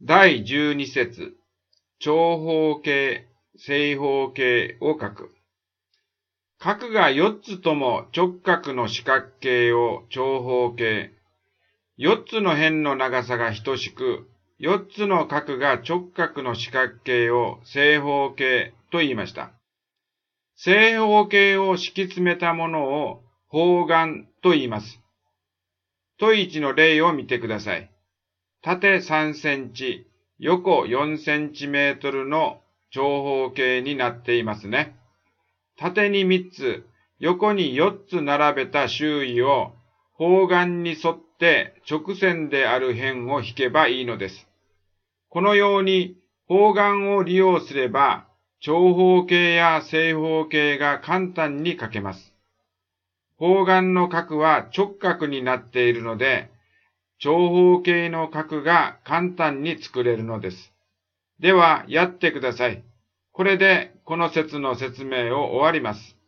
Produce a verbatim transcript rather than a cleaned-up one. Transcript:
だいじゅうに節、長方形、正方形を書く。角がよっつとも直角の四角形を長方形、よっつの辺の長さが等しく、よっつの角が直角の四角形を正方形と言いました。正方形を敷き詰めたものを方眼と言います。問いちの例を見てください。縦さんセンチ、横よんセンチメートルの長方形になっていますね。縦にみっつ、横によっつ並べた周囲を方眼に沿って直線である辺を引けばいいのです。このように方眼を利用すれば、長方形や正方形が簡単に書けます。方眼の角は直角になっているので、長方形の角が簡単に作れるのです。では、やってください。これでこの説の説明を終わります。